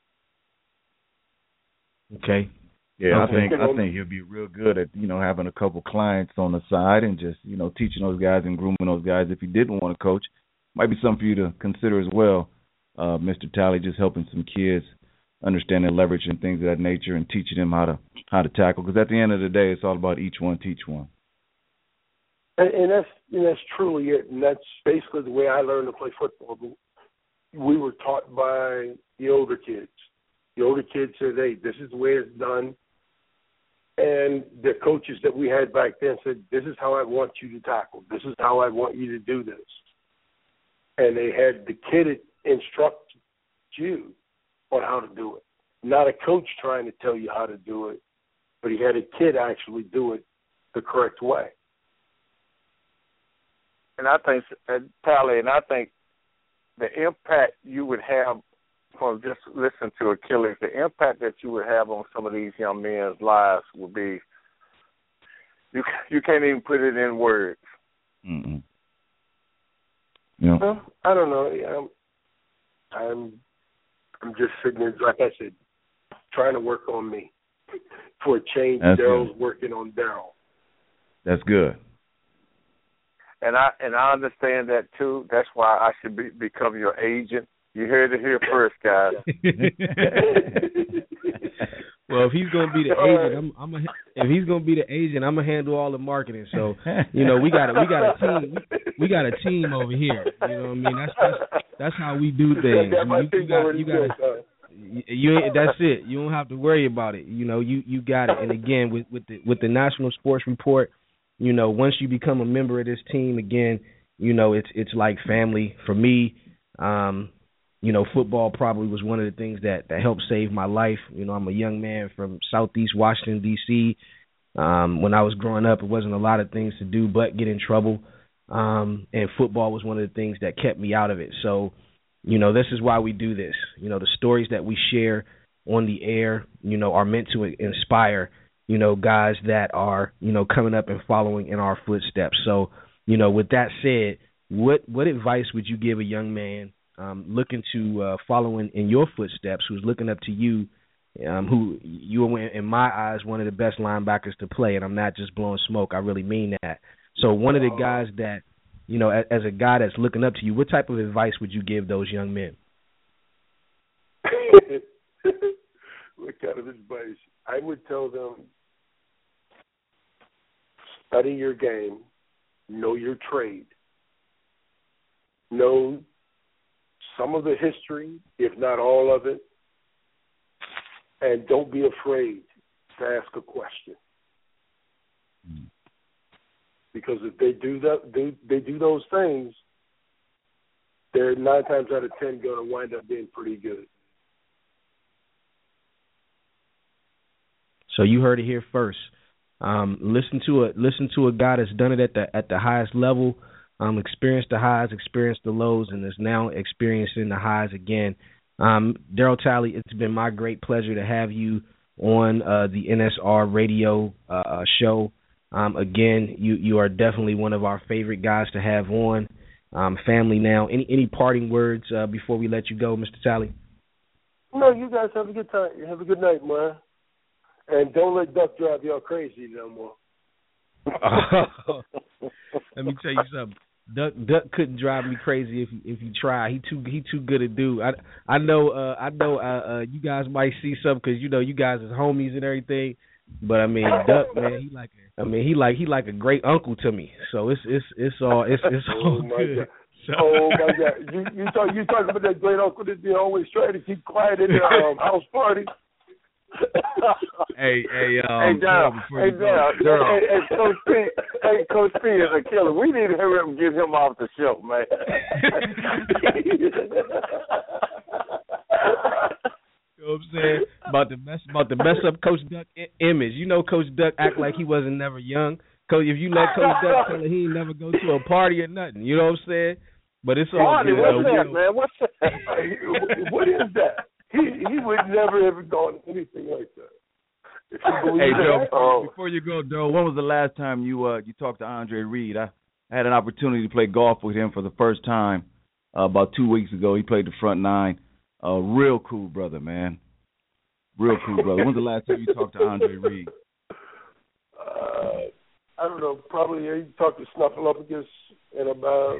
Okay. Yeah, okay. I think I think he'll be real good at, you know, having a couple clients on the side and just, you know, teaching those guys and grooming those guys. If he didn't want to coach, might be something for you to consider as well, uh, Mister Talley, just helping some kids understand their leverage and things of that nature and teaching them how to how to tackle. Because at the end of the day, it's all about each one teach one. And, and that's and that's truly it. And that's basically the way I learned to play football. We were taught by the older kids. The older kids said, hey, this is the way it's done. And the coaches that we had back then said, this is how I want you to tackle. This is how I want you to do this. And they had the kid instruct you on how to do it. Not a coach trying to tell you how to do it, but he had a kid actually do it the correct way. And I think, uh, Talley, and I think the impact you would have from just listening to Achilles, the impact that you would have on some of these young men's lives would be, you you can't even put it in words. Mm-mm. Yeah. Well, I don't know. I'm, I'm, I'm just sitting there, like I said, trying to work on me. For a change, That's Daryl's good. working on Daryl. That's good. And I and I understand that too. That's why I should be, become your agent. You heard it here first, guys. Well, if he's gonna be the agent, I'm, I'm a, if he's gonna be the agent, I'm gonna handle all the marketing. So, you know, we got a, we got a team, we got a team over here. You know what I mean? That's that's, that's how we do things. I mean, you, you got, you got, you, that's it. You don't have to worry about it. You know, you, you got it. And again, with with the with the National Sports Report, you know, once you become a member of this team, again, you know, it's it's like family for me. Um, You know, football probably was one of the things that, that helped save my life. You know, I'm a young man from Southeast Washington, D C Um, when I was growing up, it wasn't a lot of things to do but get in trouble. Um, and football was one of the things that kept me out of it. So, you know, this is why we do this. You know, the stories that we share on the air, you know, are meant to inspire, you know, guys that are, you know, coming up and following in our footsteps. So, you know, with that said, what what advice would you give a young man Um, looking to uh, follow in, in your footsteps, who's looking up to you, um, who you are, in my eyes, one of the best linebackers to play, and I'm not just blowing smoke. I really mean that. So one of the guys that, you know, as, as a guy that's looking up to you, what type of advice would you give those young men? What kind of advice? I would tell them, study your game, know your trade, know some of the history, if not all of it, and don't be afraid to ask a question. Mm. Because if they do that, they, they do those things, they're nine times out of ten going to wind up being pretty good. So you heard it here first. Um, listen to a listen to a guy that's done it at the at the highest level. Um, experienced the highs, experienced the lows, and is now experiencing the highs again. Um, Daryl Talley, it's been my great pleasure to have you on uh, the N S R radio uh, show. Um, again, you, you are definitely one of our favorite guys to have on. Um, family now. Any any parting words uh, before we let you go, Mister Talley? No, you guys have a good time. Have a good night, man. And don't let Duck drive y'all crazy no more. Let me tell you something. Duck Duck couldn't drive me crazy if if he tried. He too he too good a dude. I I know uh, I know uh, uh, you guys might see something because you know you guys is homies and everything. But I mean, Duck, man, he like a, I mean, he like he like a great uncle to me. So it's it's it's all it's it's all oh my good. God. So. Oh my God! You you talk you talking about that great uncle that they always try to keep quiet in the um, house party. hey, hey, um, hey, Daryl, hey, Daryl, hey, hey, Coach P, hey, Coach P is a killer. We need to hurry up and get him off the show, man. You know what I'm saying? About to mess about to mess up Coach Duck I- image. You know, Coach Duck act like he wasn't never young. Coach, if you let Coach Duck tell him he ain't never go to a party or nothing, you know what I'm saying? But it's all party, good. What's though. that, man? What's that? What is that? He he would never ever done anything like that. If you believe Hey, that. Joe, Oh. before you go, Daryl, when was the last time you uh you talked to Andre Reed? I, I had an opportunity to play golf with him for the first time uh, about two weeks ago. He played the front nine. Uh, real cool brother, man. Real cool brother. When's the last time you talked to Andre Reed? Uh, I don't know. Probably yeah, you talked to Snuffleupagus in about.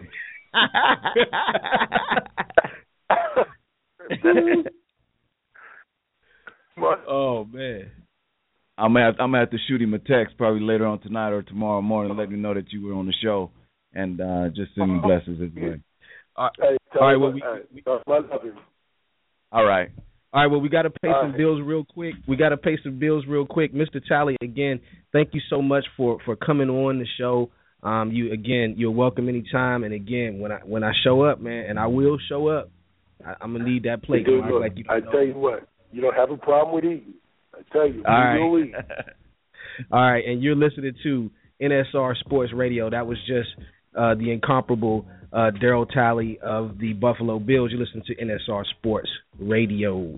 Oh man, I'm gonna have, I'm gonna have to shoot him a text probably later on tonight or tomorrow morning and let him know that you were on the show and uh, just send him blessings his way. All right, Hey, all right well, we, we, I love him. All right. All right, well, we got to pay All some right. bills real quick. We got to pay some bills real quick. Mister Talley, again, thank you so much for, for coming on the show. Um, you again, you're welcome anytime. And again, when I when I show up, man, and I will show up, I, I'm gonna need that plate. Dude, Like, look, like you I know. tell you what, you don't have a problem with eating. I tell you, All right. you'll eat. All right, and you're listening to N S R Sports Radio. That was just uh, the incomparable uh, Daryl Talley of the Buffalo Bills. You listen to N S R Sports Radio.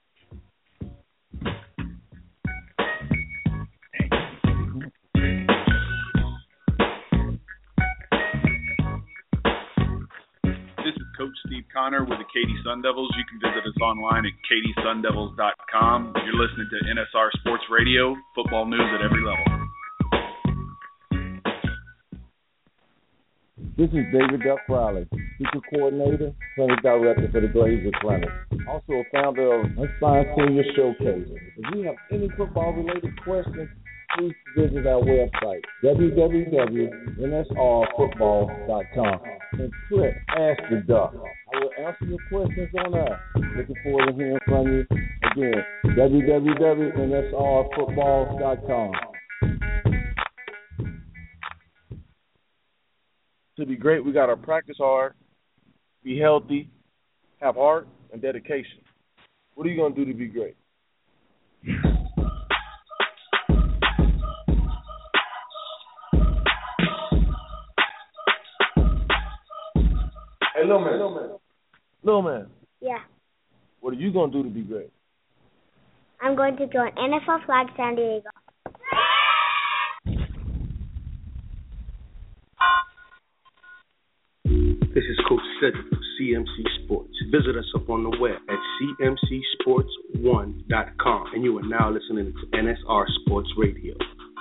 This is Coach Steve Connor with the Katy Sun Devils. You can visit us online at katy sun devils dot com. You're listening to N S R Sports Radio, football news at every level. This is David Duck Riley, Teacher Coordinator, Clinic Director for the Glazer Clinic. Also a founder of Inspire Senior Showcase. If you have any football-related questions, please visit our website, w w w dot n s r football dot com, and click Ask the Duck. I will answer your questions on air. Looking forward to hearing from you. Again, w w w dot n s r football dot com. To be great, we got to practice hard, be healthy, have heart, and dedication. What are you going to do to be great? Hey, little man. Little man. Little man. Yeah. What are you going to do to be great? I'm going to join N F L Flag San Diego. This is Coach Cedric for C M C Sports. Visit us up on the web at c m c sports one dot com, and you are now listening to N S R Sports Radio.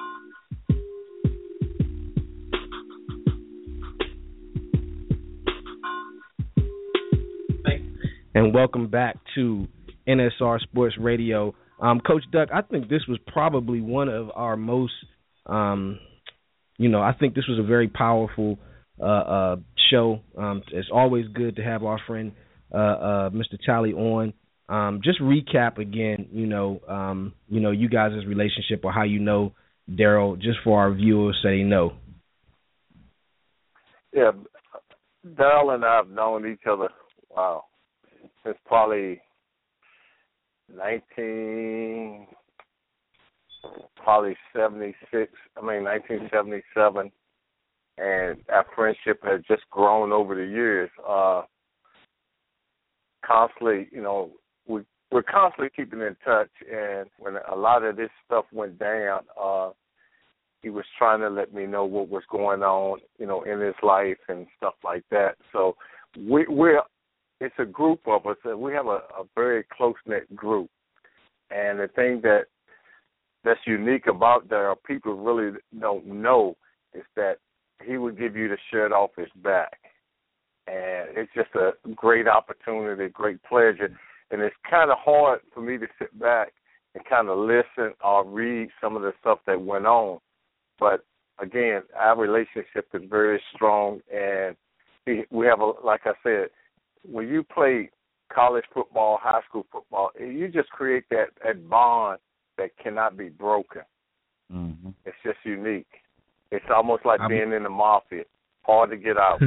And welcome back to N S R Sports Radio. Um, Coach Duck, I think this was probably one of our most, um, you know, I think this was a very powerful uh, uh, show. Um, it's always good to have our friend uh, uh, Mister Talley on. Um, just recap again, you know, um, you know, you guys' relationship or how you know Daryl, just for our viewers so they know. Yeah, Daryl and I have known each other, wow, since probably nineteen, probably seventy-six, I mean nineteen seventy-seven, and our friendship has just grown over the years. Uh, constantly, you know, we, we're constantly keeping in touch, and when a lot of this stuff went down, uh, he was trying to let me know what was going on, you know, in his life and stuff like that. So we, we're, it's a group of us, and we have a, a very close-knit group. And the thing that that's unique about Daryl, people really don't know, is that he would give you the shirt off his back. And it's just a great opportunity, great pleasure. And it's kind of hard for me to sit back and kind of listen or read some of the stuff that went on. But again, our relationship is very strong, and we have a, like I said, when you play college football, high school football, you just create that, that bond that cannot be broken. Mm-hmm. It's just unique. It's almost like I being in the mafia, hard to get out.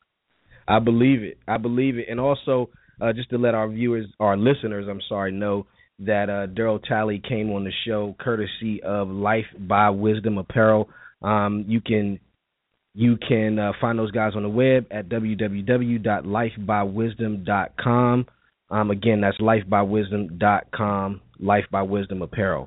I believe it. I believe it. And also, uh, just to let our viewers, our listeners, I'm sorry, know that uh, Daryl Talley came on the show courtesy of Life by Wisdom Apparel. Um, you can you can uh, find those guys on the web at w w w dot life by wisdom dot com. Um, again, that's life by wisdom dot com, Life by Wisdom Apparel.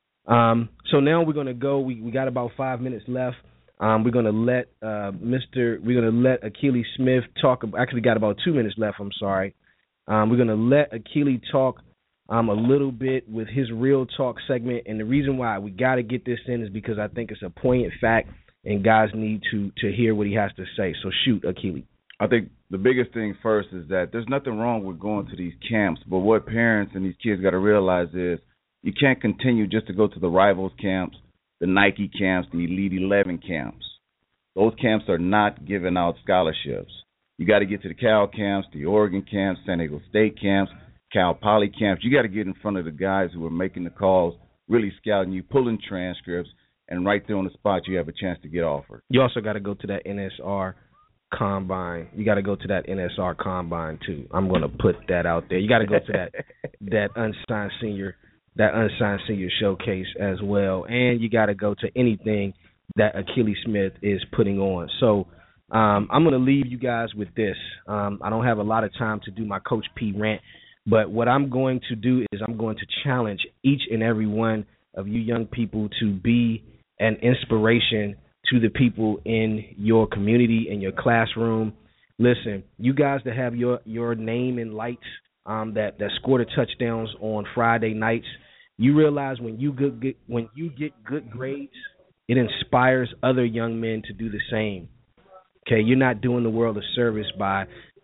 Um, so now we're going to go. We, we got about five minutes left. Um, we're going to let uh, Mister We're going to let Akili Smith talk. Actually, got about two minutes left. I'm sorry. Um, we're going to let Akili talk um, a little bit with his Real Talk segment. And the reason why we got to get this in is because I think it's a poignant fact, and guys need to, to hear what he has to say. So shoot, Akili. I think the biggest thing first is that there's nothing wrong with going to these camps, but what parents and these kids got to realize is you can't continue just to go to the Rivals camps, the Nike camps, the Elite eleven camps. Those camps are not giving out scholarships. You got to get to the Cal camps, the Oregon camps, San Diego State camps, Cal Poly camps. You got to get in front of the guys who are making the calls, really scouting you, pulling transcripts, and right there on the spot you have a chance to get offered. You also got to go to that N S R Combine. You got to go to that N S R Combine too. I'm going to put that out there. You got to go to that that unsigned senior that unsigned senior showcase as well, and you got to go to anything that Akili Smith is putting on. So um, I'm going to leave you guys with this. Um, I don't have a lot of time to do my Coach P rant, but what I'm going to do is I'm going to challenge each and every one of you young people to be an inspiration to the people in your community, in your classroom. Listen, you guys that have your, your name in lights, um, that, that score the touchdowns on Friday nights, you realize when you good, get when you get good grades, it inspires other young men to do the same. Okay, you're not doing the world a service by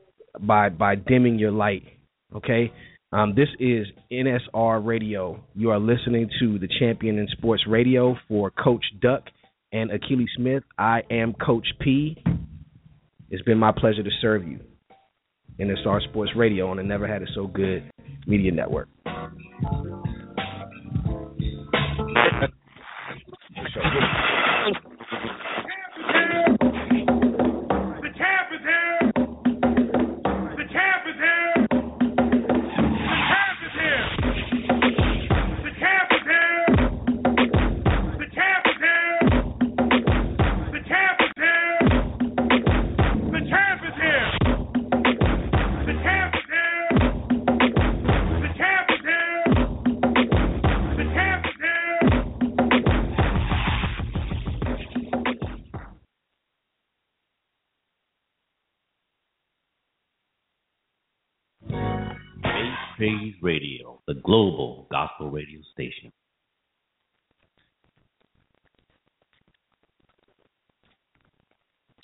by by dimming your light. Okay, um, this is N S R Radio. You are listening to the Champion in Sports Radio for Coach Duck and Akili Smith. I am Coach P. It's been my pleasure to serve you. N S R Sports Radio on the Never Had It So Good Media Network. Praise Radio, the global gospel radio station.